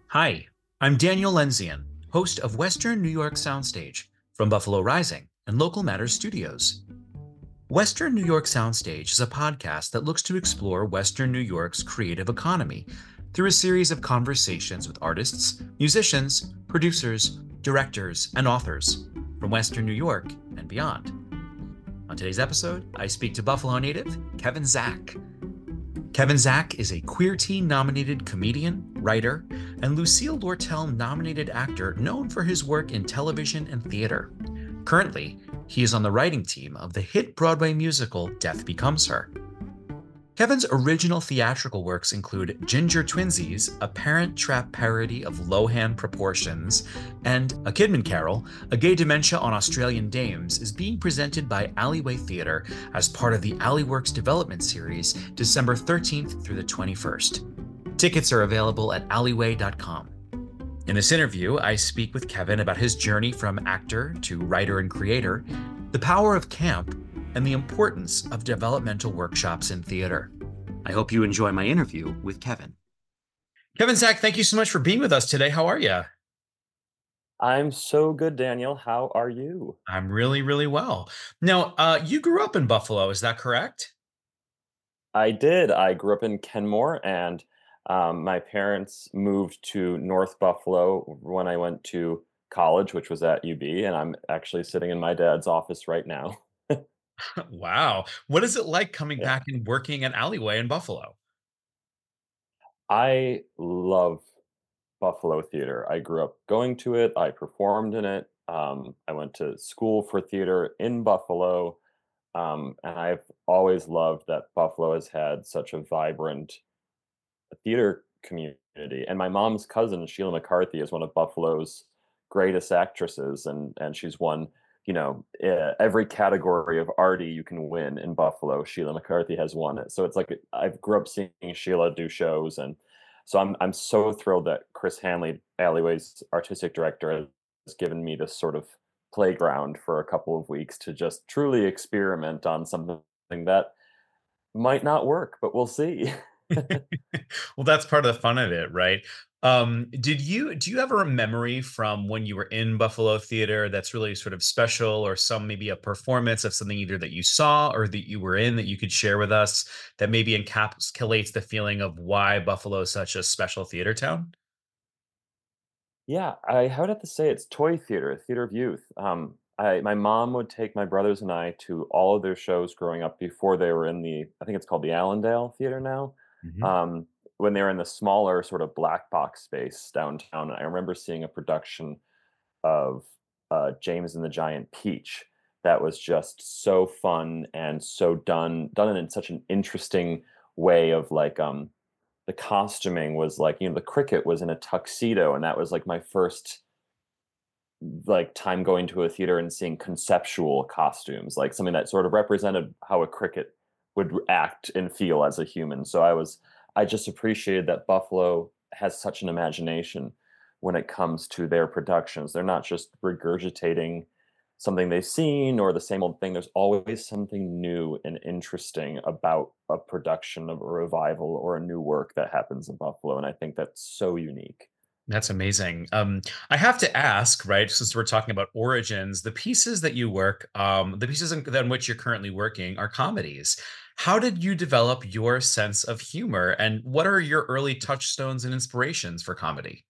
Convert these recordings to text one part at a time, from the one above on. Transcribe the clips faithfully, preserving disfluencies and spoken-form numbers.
Hi, I'm Daniel Lenzian, host of Western New York Soundstage from Buffalo Rising and Local Matters Studios. Western New York Soundstage is a podcast that looks to explore Western New York's creative economy through a series of conversations with artists, musicians, producers, directors, and authors from Western New York and beyond. On today's episode, I speak to Buffalo native Kevin Zach. Kevin Zach is a Queer Teen nominated comedian, writer, and Lucille Lortel nominated actor known for his work in television and theater. Currently, he is on the writing team of the hit Broadway musical Death Becomes Her. Kevin's original theatrical works include Ginger Twinsies, a Parent Trap parody of Lohan proportions, and A Kidman Carol, a gay dementia on Australian dames, is being presented by Alleyway Theatre as part of the Alleyworks development series December thirteenth through the twenty-first. Tickets are available at alleyway dot com. In this interview, I speak with Kevin about his journey from actor to writer and creator, the power of camp, and the importance of developmental workshops in theater. I hope you enjoy my interview with Kevin. Kevin Zach, thank you so much for being with us today. How are you? I'm so good, Daniel. How are you? I'm really, really well. Now, uh, you grew up in Buffalo, is that correct? I did. I grew up in Kenmore, and um, my parents moved to North Buffalo when I went to college, which was at U B, and I'm actually sitting in my dad's office right now. Wow. What is it like coming Yeah. back and working at Alleyway in Buffalo? I love Buffalo theater. I grew up going to it. I performed in it. Um, I went to school for theater in Buffalo. Um, and I've always loved that Buffalo has had such a vibrant theater community. And my mom's cousin, Sheila McCarthy, is one of Buffalo's greatest actresses, and and she's won, you know, eh, every category of arty you can win in Buffalo. Sheila McCarthy has won it. So it's like I grew up seeing Sheila do shows, and so I'm I'm so thrilled that Chris Hanley, Alleyway's artistic director, has given me this sort of playground for a couple of weeks to just truly experiment on something that might not work, but we'll see. Well, that's part of the fun of it, right? Um, did you do you have a memory from when you were in Buffalo theater that's really sort of special, or some maybe a performance of something either that you saw or that you were in that you could share with us that maybe encapsulates the feeling of why Buffalo is such a special theater town? Yeah, I I would have to say it's toy theater, theater of youth. Um, I my mom would take my brothers and I to all of their shows growing up before they were in the I think it's called the Allendale Theater now. Mhm. Um, when they were in the smaller sort of black box space downtown, I remember seeing a production of uh, James and the Giant Peach that was just so fun and so done done in such an interesting way of like um the costuming was like, you know, the cricket was in a tuxedo, and that was like my first like time going to a theater and seeing conceptual costumes, like something that sort of represented how a cricket would act and feel as a human. So I was I just appreciated that Buffalo has such an imagination when it comes to their productions. They're not just regurgitating something they've seen or the same old thing. There's always something new and interesting about a production of a revival or a new work that happens in Buffalo. And I think that's so unique. That's amazing. Um, I have to ask, right, since we're talking about origins, the pieces that you work, um, the pieces in, on which you're currently working are comedies. How did you develop your sense of humor, and what are your early touchstones and inspirations for comedy?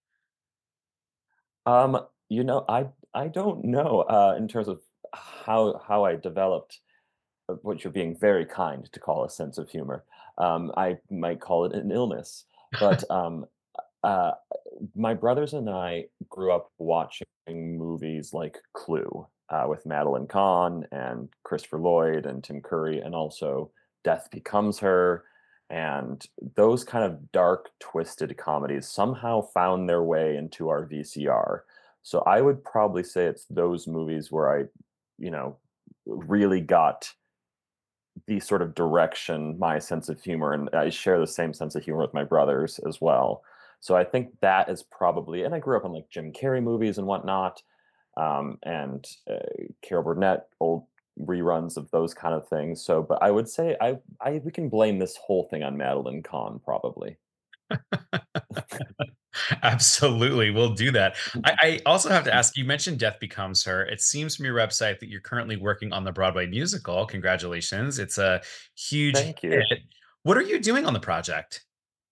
Um, you know, I I don't know uh, in terms of how how I developed uh, what you're being very kind to call a sense of humor. Um, I might call it an illness, but um, uh, my brothers and I grew up watching movies like Clue uh, with Madeline Kahn and Christopher Lloyd and Tim Curry, and also Death Becomes Her. And those kind of dark, twisted comedies somehow found their way into our V C R. So I would probably say it's those movies where I, you know, really got the sort of direction, my sense of humor, and I share the same sense of humor with my brothers as well. So I think that is probably, and I grew up on like Jim Carrey movies and whatnot, um, and uh, Carol Burnett, old reruns of those kind of things. So, but I would say I, I we can blame this whole thing on Madeline Kahn probably. Absolutely, we'll do that. I, I also have to ask, you mentioned Death Becomes Her. It seems from your website that you're currently working on the Broadway musical. Congratulations. It's a huge Thank you. hit. What are you doing on the project?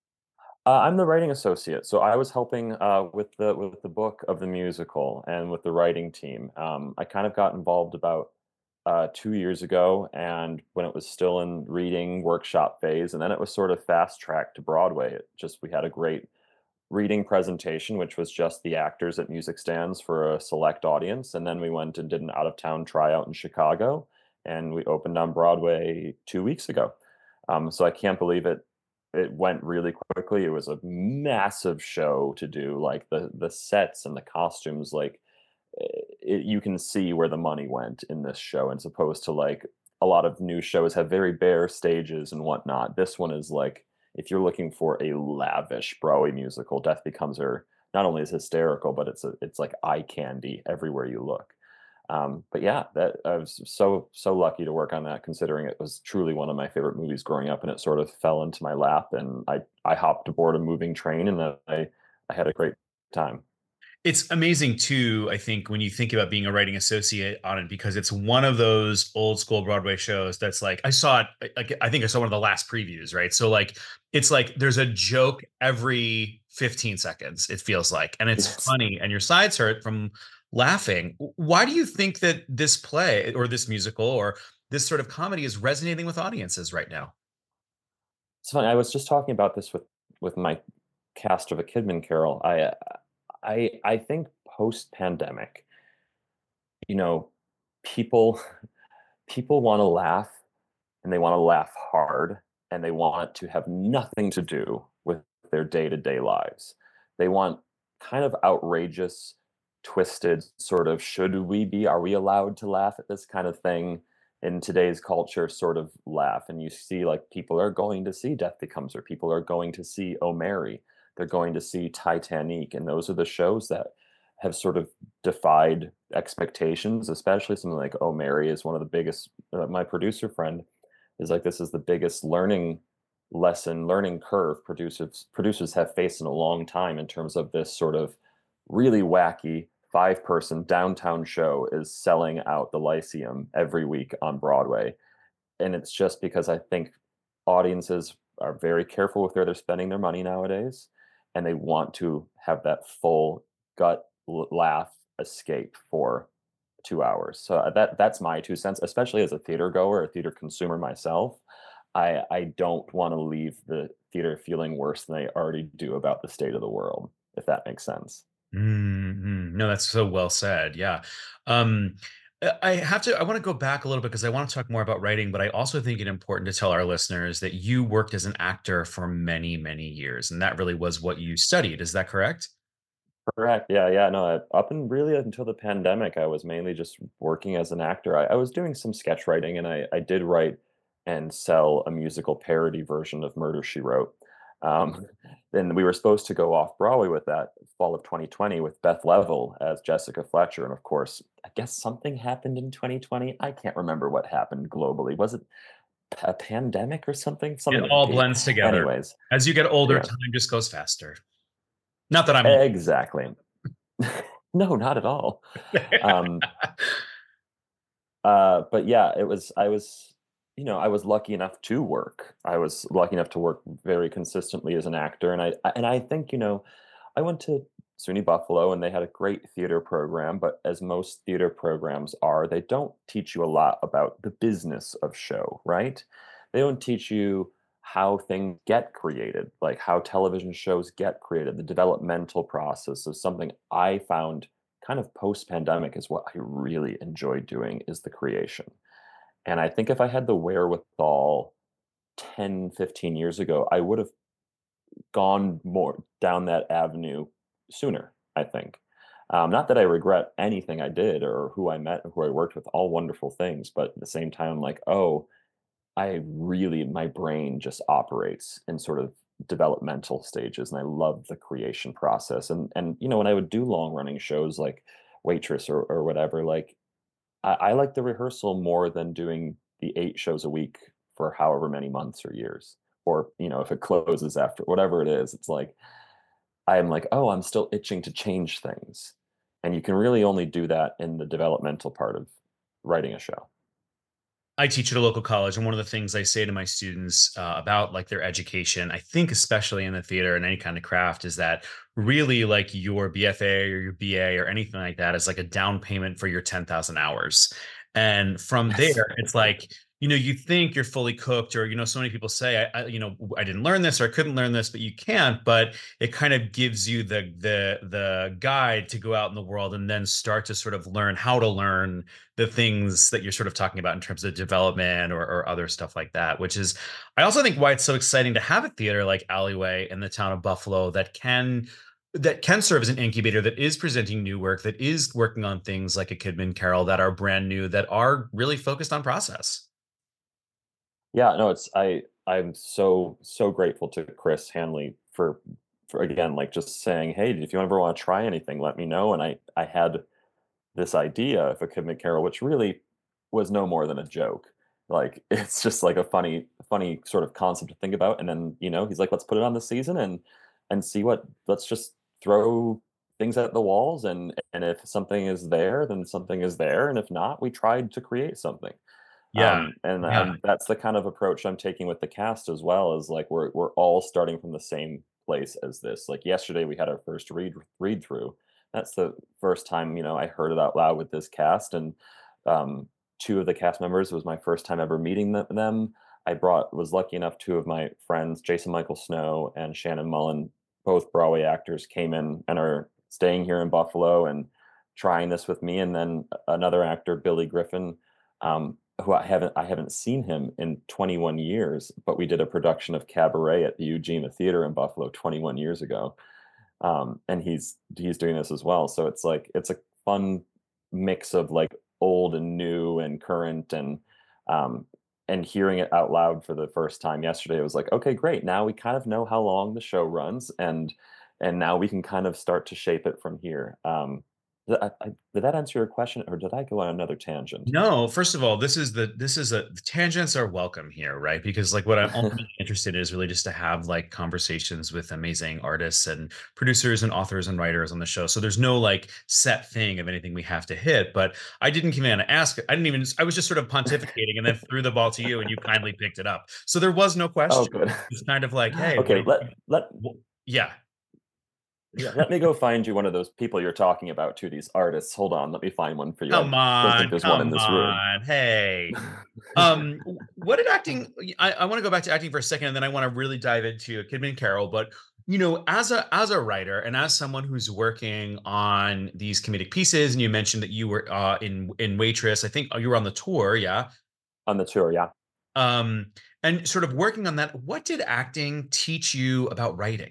Uh, I'm the writing associate, so I was helping uh, with the with the book of the musical and with the writing team. Um, I kind of got involved about uh, two years ago, and when it was still in reading workshop phase, and then it was sort of fast tracked to Broadway. It just we had a great reading presentation, which was just the actors at music stands for a select audience, and then we went and did an out of town tryout in Chicago, and we opened on Broadway two weeks ago. Um, so I can't believe it it went really quickly. It was a massive show to do, like, the the sets and the costumes, like, eh, it you can see where the money went in this show, as opposed to, like, a lot of new shows have very bare stages and whatnot. This one is, like, if you're looking for a lavish Broadway musical, Death Becomes Her not only is hysterical, but it's a it's like eye candy everywhere you look. Um, but yeah, that I was so so lucky to work on that, considering it was truly one of my favorite movies growing up, and it sort of fell into my lap, and I I hopped aboard a moving train, and I I had a great time. It's amazing too, I think, when you think about being a writing associate on it, because it's one of those old school Broadway shows that's like, I saw it, like, I think I saw one of the last previews, right? So, like, it's like there's a joke every fifteen seconds, it feels like, and it's Yes. funny, and your sides hurt from laughing. Why do you think that this play or this musical or this sort of comedy is resonating with audiences right now? It's funny. I was just talking about this with with my cast of A Kidman Carol. I uh, I I think post pandemic, you know, people people want to laugh, and they want to laugh hard, and they want to have nothing to do with their day-to-day lives. They want kind of outrageous, twisted sort of should we be are we allowed to laugh at this kind of thing in today's culture sort of laugh. And you see, like, people are going to see Death Becomes Her, people are going to see Oh Mary, they're going to see Titanic, and those are the shows that have sort of defied expectations, especially something like Oh Mary is one of the biggest. Uh, my producer friend is like, this is the biggest learning lesson, learning curve producers producers have faced in a long time, in terms of this sort of really wacky five person downtown show is selling out the Lyceum every week on Broadway. And it's just because I think audiences are very careful with where they're spending their money nowadays, and they want to have that full gut l- laugh escape for two hours. So uh, that that's my two cents, especially as a theater goer, a theater consumer myself. I I don't want to leave the theater feeling worse than they already do about the state of the world, if that makes sense. Mhm. No, that's so well said. Yeah. Um, uh, I have to, I want to go back a little bit because I want to talk more about writing, but I also think it important to tell our listeners that you worked as an actor for many, many years, and that really was what you studied. Is that correct? Correct. Yeah, yeah. No, uh, up and really until the pandemic, I was mainly just working as an actor. I, I was doing some sketch writing, and I, I did write and sell a musical parody version of Murder She Wrote. Um, then we were supposed to go off Broadway with that fall of twenty twenty with Beth Level as Jessica Fletcher. And of course, I guess something happened in twenty twenty. I can't remember what happened globally. Was it a pandemic or something? It Something with a all P. blends together. Anyways, As you get older, yeah, time just goes faster. Not that I'm old. exactly. No, not at all. Um, Uh, but yeah, it was I was, you know, I was lucky enough to work. I was lucky enough to work very consistently as an actor, and I I- and I think, you know, I went to SUNY Buffalo, and they had a great theater program, but as most theater programs are, they don't teach you a lot about the business of show, right? They don't teach you how things get created, like how television shows get created, the developmental process of something I found kind of post pandemic is what I really enjoy doing is the creation. And I think if I had the wherewithal ten, fifteen years ago, I would have gone more down that avenue sooner, I think. Um, not that I regret anything I did or who I met or who I worked with, all wonderful things, but at the same time, like, oh, I really, my brain just operates in sort of developmental stages, and I love the creation process. And and you know, when I would do long running shows like Waitress or or whatever, like I, I like the rehearsal more than doing the eight shows a week for however many months or years, or you know, if it closes after whatever it is, it's like I'm like, "Oh, I'm still itching to change things." And you can really only do that in the developmental part of writing a show. I teach at a local college, and one of the things I say to my students uh, about like their education, I think especially in the theater and any kind of craft, is that really like your B F A or your B A or anything like that is like a down payment for your ten thousand hours. And from Yes. there, it's like, you know, you think you're fully cooked, or, you know, so many people say, I, I, you know, I didn't learn this or I couldn't learn this, but you can't. But it kind of gives you the the the guide to go out in the world and then start to sort of learn how to learn the things that you're sort of talking about in terms of development, or, or other stuff like that, which is, I also think, why it's so exciting to have a theater like Alleyway in the town of Buffalo that can that can serve as an incubator, that is presenting new work, that is working on things like a Kidman Carol that are brand new, that are really focused on process. Yeah, no, it's I I'm so so grateful to Chris Hanley for for again like just saying, "Hey, if you ever want to try anything, let me know." And I I had this idea of a Kid Carol, which really was no more than a joke. Like it's just like a funny funny sort of concept to think about. And then you know he's like, "Let's put it on the season and and see what. Let's just throw things at the walls, and and if something is there, then something is there, and if not, we tried to create something." Yeah. Um, and Yeah. and that's the kind of approach I'm taking with the cast as well. Is like we're we're all starting from the same place as this. Like yesterday, we had our first read read through. That's the first time you know I heard it out loud with this cast, and um, two of the cast members, it was my first time ever meeting them. them. I brought was lucky enough two of my friends, Jason Michael Snow and Shannon Mullen, both Broadway actors, came in and are staying here in Buffalo and trying this with me. And then another actor, Billy Griffin, um, who I haven't I haven't seen him in twenty-one years, but we did a production of Cabaret at the Eugenia Theater in Buffalo twenty-one years ago. Um, and he's he's doing this as well. So it's like it's a fun mix of like old and new and current, and um and hearing it out loud for the first time yesterday, it was like, okay, great. Now we kind of know how long the show runs, and and now we can kind of start to shape it from here. Um, th- I, I, did that answer your question, or did I go on another tangent? No, first of all, this is the this is a the tangents are welcome here, right? Because like what I'm ultimately interested in is really just to have like conversations with amazing artists and producers and authors and writers on the show. So there's no like set thing of anything we have to hit. But I didn't come in and ask. I didn't even. I was just sort of pontificating and then threw the ball to you, and you kindly picked it up. So there was no Oh, question. good. It's kind of like, hey, what Okay, do let you? let wh- Yeah. yeah, let me go find you one of those people you're talking about too, these artists. Hold on, let me find one for you. I Come don't think on, there's one in come this room. on. Hey. Um, w- what did acting I, I want to go back to acting for a second, and then I want to really dive into Kidman Carol. But you know, as a as a writer and as someone who's working on these comedic pieces, and you mentioned that you were uh in in Waitress, I think you were on the tour, yeah. On the tour, yeah. Um, and sort of working on that, what did acting teach you about writing?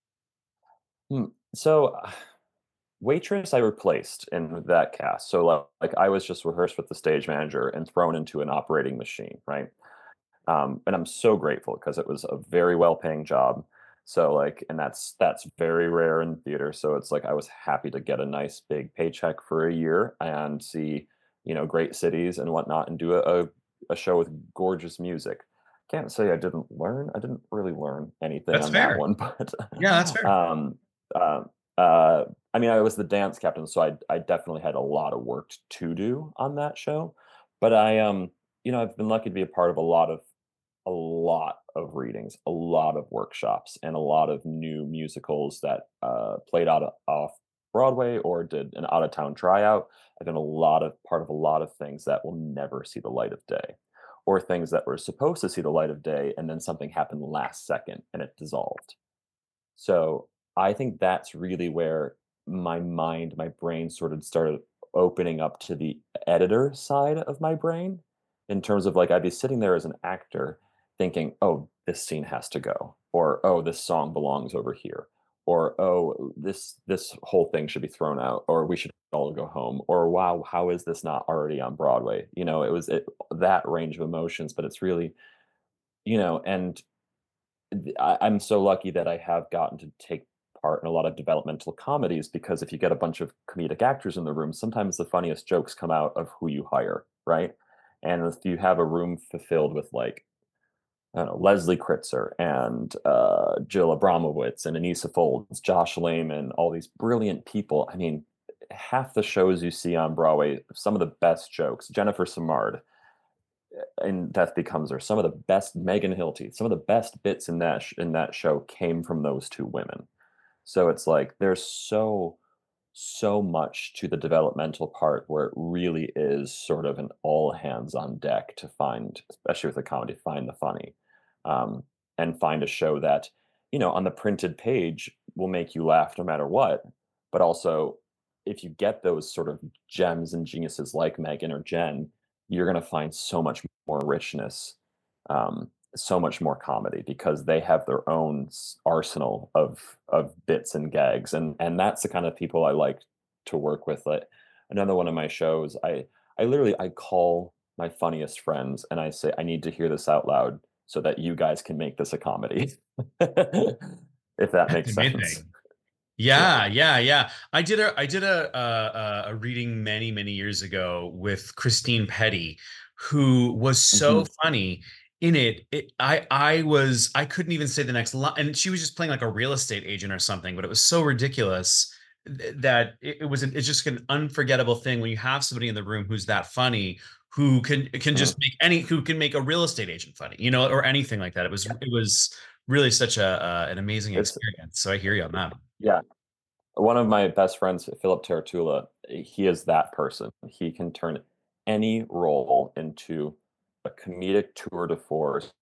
Hmm, so, Waitress I replaced in that cast. So, li like, I was just rehearsed with the stage manager and thrown into an operating machine, right? Um, and I'm so grateful because it was a very well-paying job. So, like and that's that's very rare in theater, so it's like I was happy to get a nice big paycheck for a year and see, you know, great cities and whatnot and do a a a show with gorgeous music. Can't say I didn't learn. I didn't really learn anything That's on that fair. one, but, Yeah, that's fair. um, uh, uh, I mean, I was the dance captain, so I I definitely had a lot of work to do on that show, but I, um, you know, I've been lucky to be a part of a lot of a lot of readings, a lot of workshops, and a lot of new musicals that uh, played out o- off Broadway or did an out of town tryout. I've been a lot of part of a lot of things that will never see the light of day, or things that were supposed to see the light of day, and then something happened last second and it dissolved. So I think that's really where my mind, my brain sort of started opening up to the editor side of my brain in terms of like I'd be sitting there as an actor thinking, oh, this scene has to go, or oh, this song belongs over here, or oh, this this whole thing should be thrown out, or we should all go home, or wow, how is this not already on Broadway? You know, it was it, that range of emotions, but it's really, you know, and th- I, I'm so lucky that I have gotten to take part in a lot of developmental comedies because if you get a bunch of comedic actors in the room, sometimes the funniest jokes come out of who you hire, right? And if you have a room fulfilled with like I don't know, Leslie Kritzer and uh, Jill Abramowitz and Anissa Folds, Josh Lehman, all these brilliant people. I mean, half the shows you see on Broadway, some of the best jokes. Jennifer Simard in Death Becomes Her, some of the best. Megan Hilty, some of the best bits in that sh- in that show came from those two women. So it's like there's so so much to the developmental part where it really is sort of an all hands on deck to find, especially with a comedy, find the funny, um, and find a show that, you know, on the printed page will make you laugh no matter what. But also, if you get those sort of gems and geniuses like Megan or Jen, you're going to find so much more richness, um, so much more comedy because they have their own s- arsenal of of bits and gags, and and that's the kind of people I like to work with. Like another one of my shows, I I literally I call my funniest friends and I say I need to hear this out loud so that you guys can make this a comedy. If that That's makes sense. amazing. Yeah. Yeah, yeah, yeah. I did a I did a a, a a reading many many years ago with Christine Petty, who was so Hmm. funny in it. It I I was I couldn't even say the next line, and she was just playing like a real estate agent or something. But it was so ridiculous th- that it, it was an, it's just an unforgettable thing when you have somebody in the room who's that funny, who can can Hmm. just make any who can make a real estate agent funny, you know, or anything like that. It was Yeah. it was really such a uh, an amazing It's experience. So I hear you on that. yeah. One of my best friends, Philip Terratula, he is that person. He can turn any role into a comedic tour de force,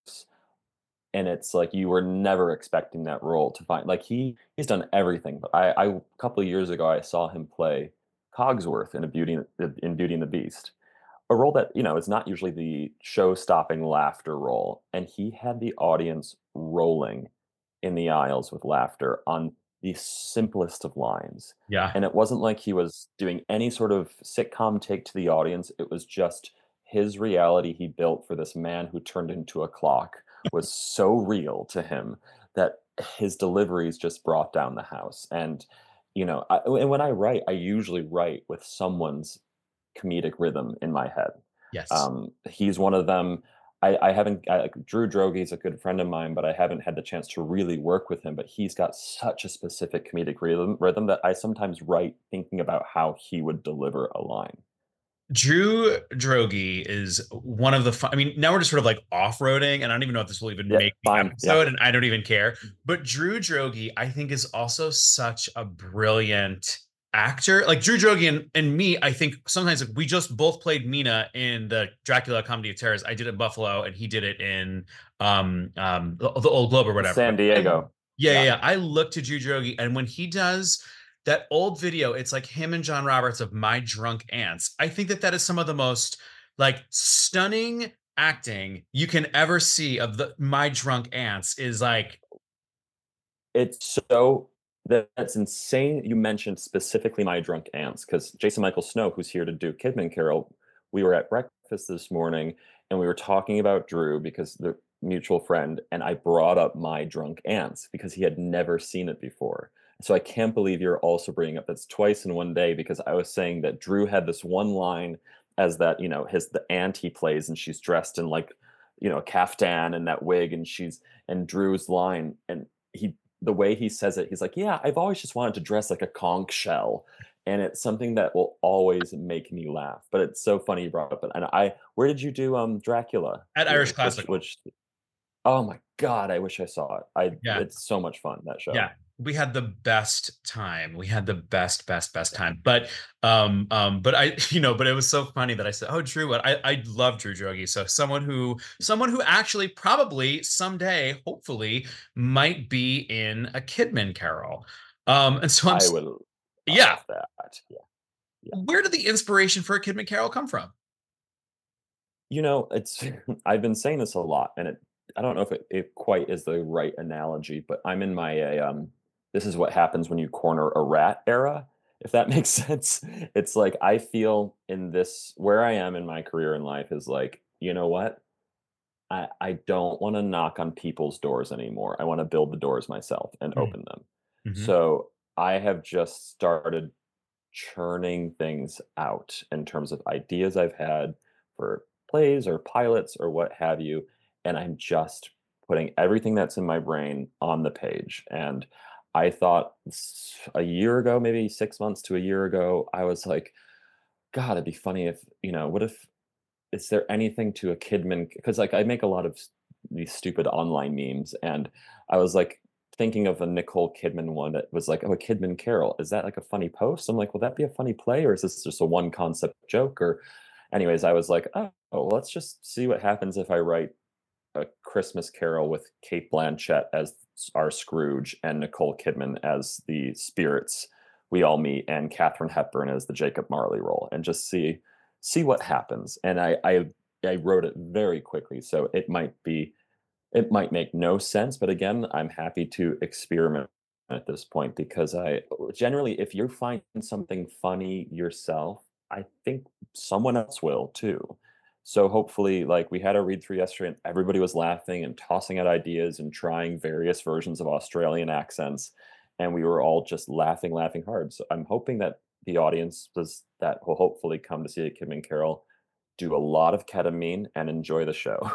and it's like you were never expecting that role to find. Like he he's done everything. But I, I a couple of years ago, I saw him play Cogsworth in a Beauty in Beauty and the Beast, a role that you know is not usually the show-stopping laughter role, and he had the audience rolling in the aisles with laughter on the simplest of lines. Yeah. And it wasn't like he was doing any sort of sitcom take to the audience. It was just his reality he built for this man who turned into a clock was so real to him that his deliveries just brought down the house. And you know, I, and when I write, I usually write with someone's comedic rhythm in my head. Yes. Um, he's one of them. I, I haven't. I, like, Drew Droege is a good friend of mine, but I haven't had the chance to really work with him. But he's got such a specific comedic rhythm, rhythm that I sometimes write thinking about how he would deliver a line. Drew Droege is one of the fun, I mean, now we're just sort of like off-roading, and I don't even know if this will even Yeah, make the fine. Yeah, episode, and I don't even care. But Drew Droege, I think, is also such a brilliant actor. Like Drew Droege and, and me, I think sometimes like, we just both played Mina in the Dracula Comedy of Terrors. I did it in Buffalo, and he did it in um um the, the Old Globe or whatever. San I, Diego. yeah, yeah, Yeah, yeah. I look to Drew Droege, and when he does that old video, it's like him and John Roberts of My Drunk Aunts. I think that that is some of the most like stunning acting you can ever see of the My Drunk Aunts is like it's so that, that's insane. You mentioned specifically My Drunk Ants because Jason Michael Snow, who's here to do Kidman Carol, we were at breakfast this morning and we were talking about Drew because the mutual friend, and I brought up My Drunk Ants because he had never seen it before. So I can't believe you're also bringing up that's twice in one day because I was saying that Drew had this one line as that, you know, his the aunt he plays and she's dressed in like, you know, a caftan and that wig and she's and Drew's line and he the way he says it, he's like, "Yeah, I've always just wanted to dress like a conch shell." And it's something that will always make me laugh. But it's so funny you brought up it. And I where did you do um Dracula at Irish here? Which Classical. which oh my god, I wish I saw it. I Yeah. it's so much fun, that show. Yeah, we had the best time. We had the best, best, best time. But um, um, but I, you know, but it was so funny that I said, "Oh, Drew," I I love Drew Droege. So someone who someone who actually probably someday, hopefully, might be in a Kidman Carol. Um, and so I'm, I s- would yeah. love that. Yeah. Yeah. Where did the inspiration for a Kidman Carol come from? You know, it's I've been saying this a lot, and it I don't know if it, it quite is the right analogy, but I'm in my uh, um this is what happens when you corner a rat era, if that makes sense. It's like I feel in this where I am in my career in life is like, you know what? I, I don't want to knock on people's doors anymore. I want to build the doors myself and open them. Mm-hmm. So I have just started churning things out in terms of ideas I've had for plays or pilots or what have you. And I'm just putting everything that's in my brain on the page. And I thought s- a year ago, maybe six months to a year ago, I was like, God, it'd be funny if, you know, what if, is there anything to a Kidman? Because like I make a lot of s- these stupid online memes, and I was like thinking of a Nicole Kidman one that was like, oh, a Kidman Carol. Is that like a funny post? I'm like, will that be a funny play, or is this just a one concept joke? Or, anyways, I was like, oh, well, let's just see what happens if I write a Christmas Carol with Kate Blanchett as our Scrooge and Nicole Kidman as the spirits we all meet, and Katharine Hepburn as the Jacob Marley role, and just see see what happens. And I I, I wrote it very quickly, so it might be it might make no sense, but again, I'm happy to experiment at this point because I generally, if you find something funny yourself, I think someone else will too. So hopefully, like we had a read through yesterday, and everybody was laughing and tossing out ideas and trying various versions of Australian accents, and we were all just laughing, laughing hard. So I'm hoping that the audience does that will hopefully come to see a Kim and Carol do a lot of ketamine and enjoy the show.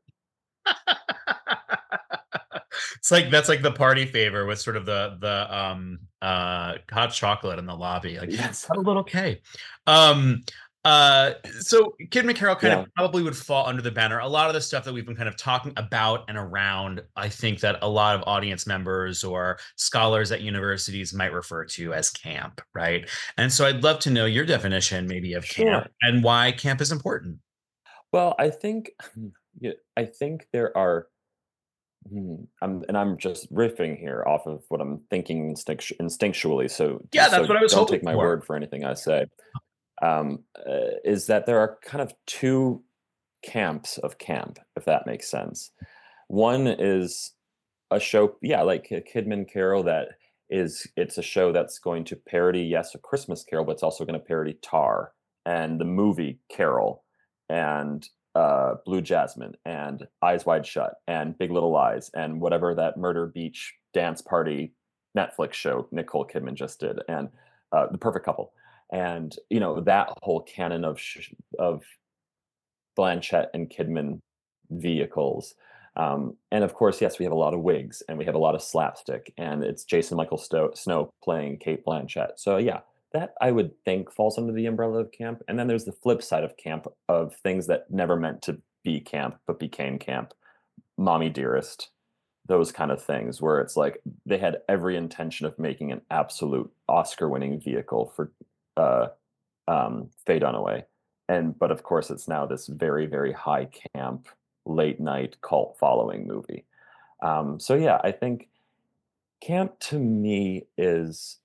It's like that's like the party favor with sort of the the um uh hot chocolate in the lobby. Like Yes. have a little K. Um uh so Kid McCarroll kind of Yeah. probably would fall under the banner. A lot of the stuff that we've been kind of talking about and around, I think that a lot of audience members or scholars at universities might refer to as camp, right? And so I'd love to know your definition maybe of camp Sure. and why camp is important. Well, I think yeah, I think there are hmm, I'm and I'm just riffing here off of what I'm thinking instinct instinctually, so Yeah, that's so what I was don't hoping take my for. word for anything I say. Um, uh, is that there are kind of two camps of camp, if that makes sense. One is a show, yeah, like Ki Kidman Carol that is it's a show that's going to parody, yes, A Christmas Carol, but it's also gonna parody Tar and the movie Carol and, uh, Blue Jasmine and Eyes Wide Shut and Big Little Lies and whatever that Murder Beach dance party Netflix show Nicole Kidman just did, and, uh, The Perfect Couple. And, you know, that whole canon of sh of Blanchett and Kidman vehicles. Um, and of course, yes, we have a lot of wigs and we have a lot of slapstick, and it's Jason Michael Sto- Snow playing Kate Blanchett. So yeah, that I would think falls under the umbrella of camp. And then there's the flip side of camp of things that never meant to be camp but became camp. Mommy Dearest, those kind of things where it's like they had every intention of making an absolute Oscar-winning vehicle for uh, um, Faye Dunaway. And but of course, it's now this very, very high camp, late night cult following movie. Um, so yeah, I think camp to me is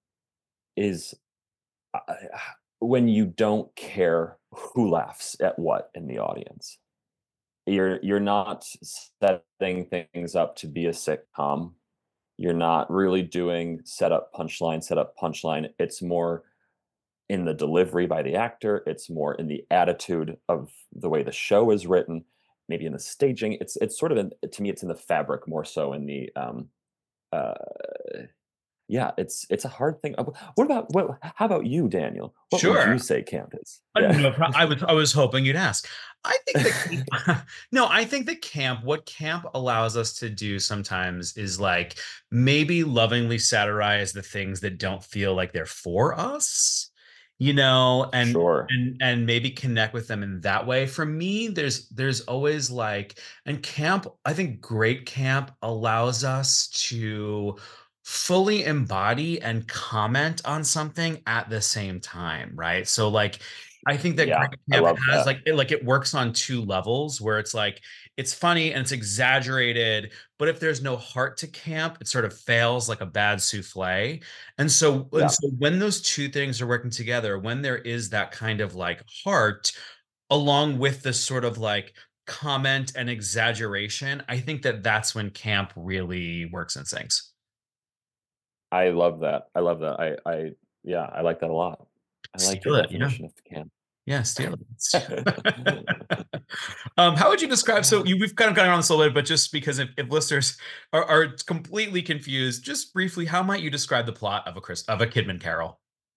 is uh, when you don't care who laughs at what in the audience. You're you're not setting things up to be a sitcom. You're not really doing setup punchline, setup punchline. It's more in the delivery by the actor. It's more in the attitude of the way the show is written, maybe in the staging. It's it's sort of in, to me, it's in the fabric more so in the um, uh, yeah. It's it's a hard thing. Uh, What about what? How about you, Daniel? What would Sure. you say camp is? Uh, Yeah, no, pro- I was I was hoping you'd ask. I think that no, I think that camp, what camp allows us to do sometimes is like maybe lovingly satirize the things that don't feel like they're for us, you know, and sure. and and maybe connect with them in that way. For me, there's there's always like, and camp, I think great camp allows us to fully embody and comment on something at the same time, right? So like I think that Yeah, Great I Camp love has that. like it like it works on two levels where it's like it's funny and it's exaggerated, but if there's no heart to camp, it sort of fails like a bad souffle. And so and Yeah, so when those two things are working together, when there is that kind of like heart along with this sort of like comment and exaggeration, I think that that's when camp really works and sings. I love that. I love that. I I yeah, I like that a lot. I like your Steal it, yeah. definition of camp. Yeah, steal it. Steal it. Um, how would you describe? So you, we've kind of gone on this a little bit, but just because if, if listeners are, are completely confused, just briefly, how might you describe the plot of a Chris of a Kidman Carol?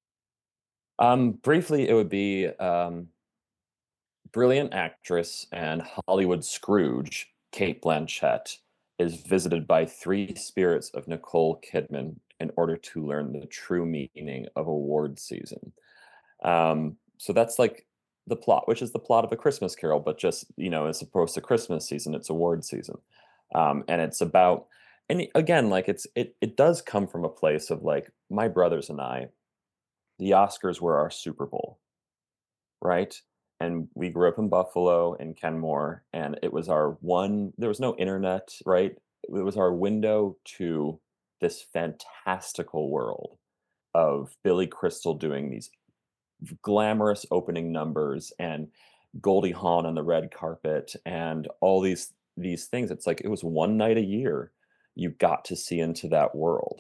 Um, briefly, it would be um, brilliant actress and Hollywood Scrooge, Kate Blanchett. is visited by three spirits of Nicole Kidman in order to learn the true meaning of award season. Um, so that's like the plot, which is the plot of A Christmas Carol, but just, you know, as opposed to Christmas season, it's award season. Um, and it's about, and it- again, like it's, it, it does come from a place of like my brothers and I, the Oscars were our Super Bowl, right? And we grew up in Buffalo in Kenmore, and it was our one, there was no internet, right? It was our window to this fantastical world of Billy Crystal doing these glamorous opening numbers and Goldie Hawn on the red carpet and all these these things. It's like it was one night a year you got to see into that world.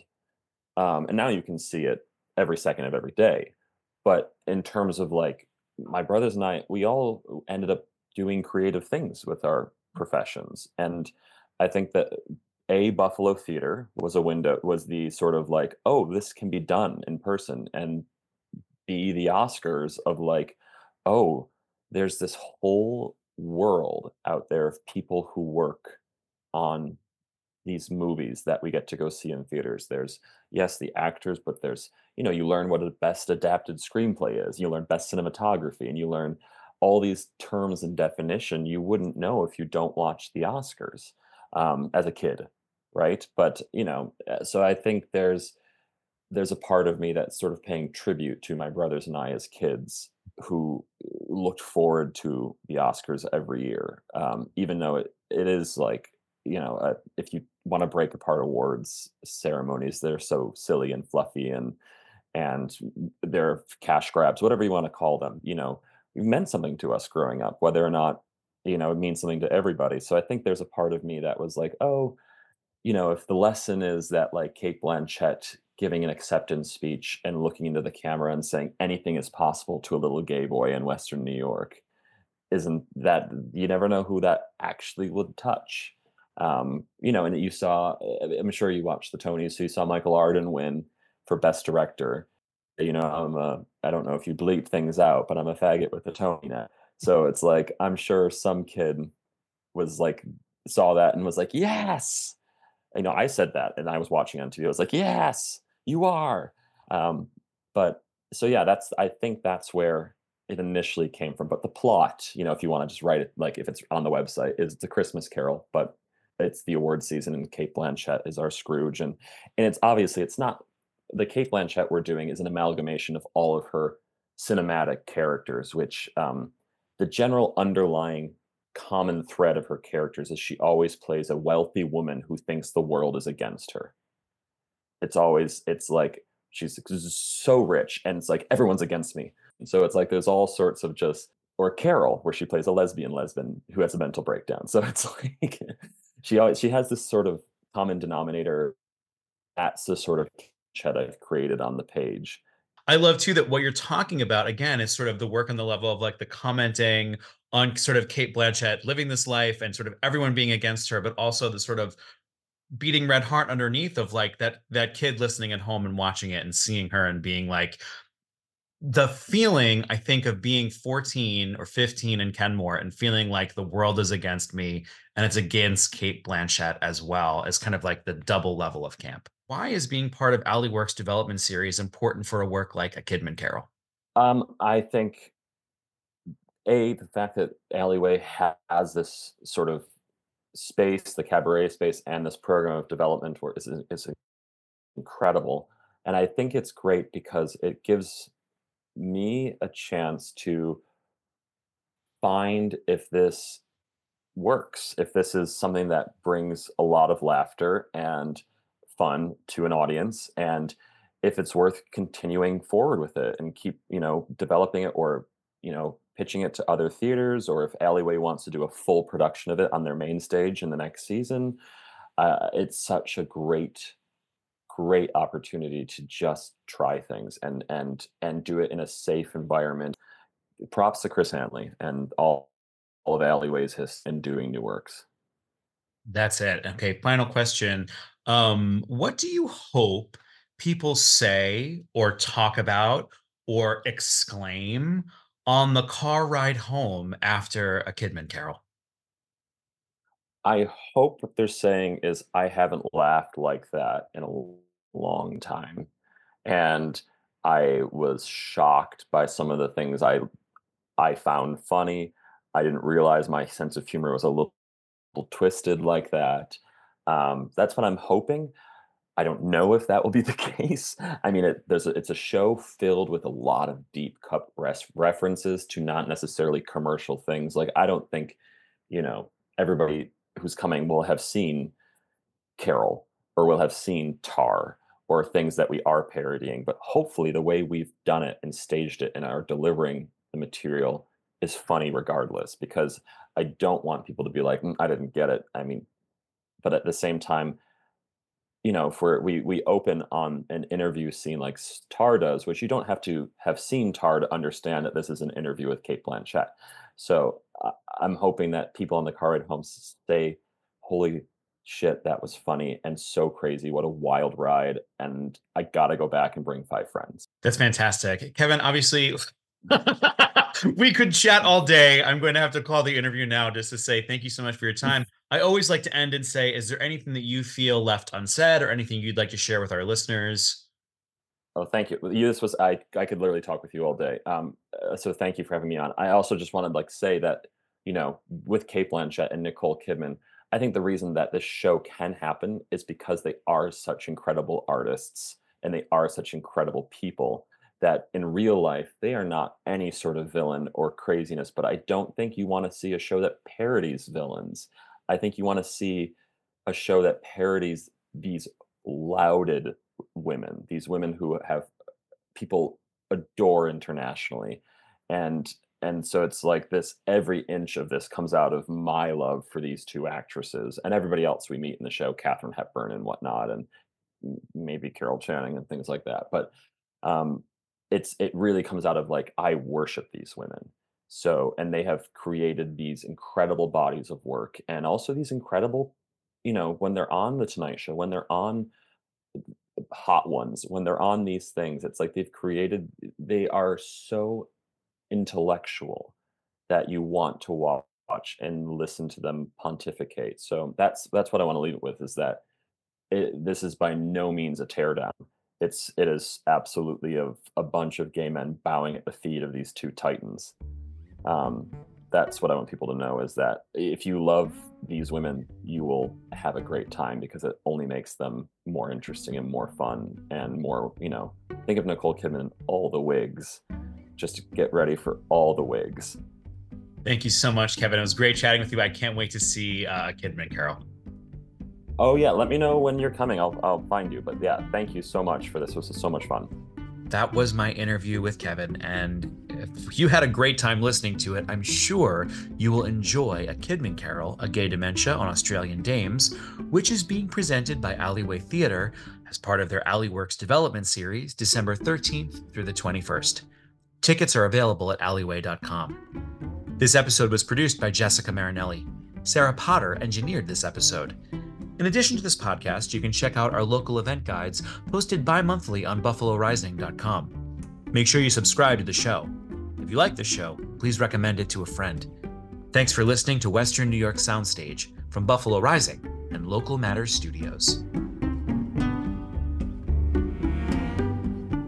Um, and now you can see it every second of every day. But in terms of like my brothers and I, we all ended up doing creative things with our professions. And I think that a Buffalo theater was a window, was the sort of like, oh, this can be done in person. And be the Oscars of like, oh, there's this whole world out there of people who work on these movies that we get to go see in theaters. There's, yes, the actors, but there's, you know, you learn what a best adapted screenplay is. You learn best cinematography, and you learn all these terms and definition you wouldn't know if you don't watch the Oscars um, as a kid, right? But you know, uh, so I think there's there's a part of me that's sort of paying tribute to my brothers and I as kids who looked forward to the Oscars every year, um, even though it, it is like, you know, uh, if you want to break apart awards ceremonies, they're so silly and fluffy and and they're cash grabs, whatever you want to call them. You know, it meant something to us growing up, whether or not you know it means something to everybody. So I think there's a part of me that was like, oh, you know, if the lesson is that like Kate Blanchett giving an acceptance speech and looking into the camera and saying anything is possible to a little gay boy in Western New York, isn't that you never know who that actually would touch. Um, you know, and you saw, uh, I'm sure you watched the Tonys, so you saw Michael Arden win for Best Director. You know, I'm a, I don't know if you bleep things out, but I'm a faggot with a Tony net. So it's like, I'm sure some kid was like, saw that and was like, yes, you know, I said that and I was watching on T V. I was like, yes, you are. Um, but so yeah, that's I think that's where it initially came from. But the plot, you know, if you want to just write it like if it's on the website, is the Christmas Carol, but it's the award season and Kate Blanchett is our Scrooge. And and it's obviously it's not the Kate Blanchett we're doing is an amalgamation of all of her cinematic characters, which um the general underlying common thread of her characters is she always plays a wealthy woman who thinks the world is against her. It's always it's like she's so rich and it's like everyone's against me. And so it's like there's all sorts of just or Carol where she plays a lesbian lesbian who has a mental breakdown. So it's like she always she has this sort of common denominator. That's the sort of chat I've created on the page. I love too that what you're talking about again is sort of the work on the level of like the commenting on sort of Kate Blanchett living this life and sort of everyone being against her, but also the sort of beating red heart underneath of like that that kid listening at home and watching it and seeing her and being like the feeling I think of being fourteen or fifteen in Kenmore and feeling like the world is against me and it's against Kate Blanchett as well as kind of like the double level of camp. Why is being part of Ali Works development series important for a work like A Kidman Carol? Um, I think a the fact that Alleyway ha- has this sort of space, the cabaret space, and this program of development where is is incredible. And I think it's great because it gives me a chance to find if this works, if this is something that brings a lot of laughter and fun to an audience, and if it's worth continuing forward with it and keep, you know, developing it or, you know, pitching it to other theaters, or if Alleyway wants to do a full production of it on their main stage in the next season. Uh, it's such a great great opportunity to just try things and and and do it in a safe environment. Props to Chris Hanley and all, all of Alleyway's his in doing new works. That's it. Okay, final question. Um, what do you hope people say or talk about or exclaim on the car ride home after A Kidman Carol? I hope what they're saying is I haven't laughed like that in a l- long time. And I was shocked by some of the things I I found funny. I didn't realize my sense of humor was a little twisted like that. Um, that's what I'm hoping. I don't know if that will be the case. I mean, it, there's a, it's a show filled with a lot of deep cut res- references to not necessarily commercial things. Like I don't think, you know, everybody who's coming will have seen Carol or will have seen Tar or things that we are parodying. But hopefully, the way we've done it and staged it and are delivering the material is funny regardless. Because I don't want people to be like, "Mm, I didn't get it." I mean, but at the same time, you know, for we we open on an interview scene like s- Tar does, which you don't have to have seen Tar to understand that this is an interview with Kate Blanchett. So uh, I'm hoping that people on the car ride home s- say, "Holy shit, that was funny and so crazy! What a wild ride!" And I gotta go back and bring five friends. That's fantastic. Kevin, obviously, we could chat all day. I'm going to have to call the interview now just to say thank you so much for your time. I always like to end and say, is there anything that you feel left unsaid or anything you'd like to share with our listeners? Oh, thank you. You This was I I could literally talk with you all day. Um, uh, so thank you for having me on. I also just wanted like say that, you know, with Kate Blanchett and Nicole Kidman, I think the reason that this show can happen is because they are such incredible artists and they are such incredible people that in real life they are not any sort of villain or craziness. But I don't think you want to see a show that parodies villains. I think you want to see a show that parodies these lauded women, these women who have people adore internationally. And and so it's like this every inch of this comes out of my love for these two actresses and everybody else we meet in the show, Katherine Hepburn and whatnot, and m- maybe Carol Channing and things like that. But um it's it really comes out of like I worship these women. So and they have created these incredible bodies of work and also these incredible, you know, when they're on the Tonight Show, when they're on Hot Ones, when they're on these things, it's like they've created they are so intellectual that you want to wa- watch and listen to them pontificate. So that's that's what I want to leave it with is that it, this is by no means a teardown. It's it is absolutely of a bunch of gay men bowing at the feet of these two titans. Um, that's what I want people to know is that if you love these women, you will have a great time because it only makes them more interesting and more fun and more, you know, think of Nicole Kidman in all the wigs. Just get ready for all the wigs. Thank you so much, Kevin. It was great chatting with you. I can't wait to see uh, Kidman, Carol. Oh yeah, let me know when you're coming. I'll I'll find you. But yeah, thank you so much for this. This was so much fun. That was my interview with Kevin. And if you had a great time listening to it, I'm sure you will enjoy A Kidman Carol, A Gay Dementia on Australian Dames, which is being presented by Alleyway Theatre as part of their Alleyworks development series, December thirteenth through the twenty-first. Tickets are available at alleyway dot com. This episode was produced by Jessica Marinelli. Sarah Potter engineered this episode. In addition to this podcast, you can check out our local event guides posted bi-monthly on buffalo rising dot com. Make sure you subscribe to the show. If you like the show, please recommend it to a friend. Thanks for listening to Western New York Soundstage from Buffalo Rising and Local Matters Studios.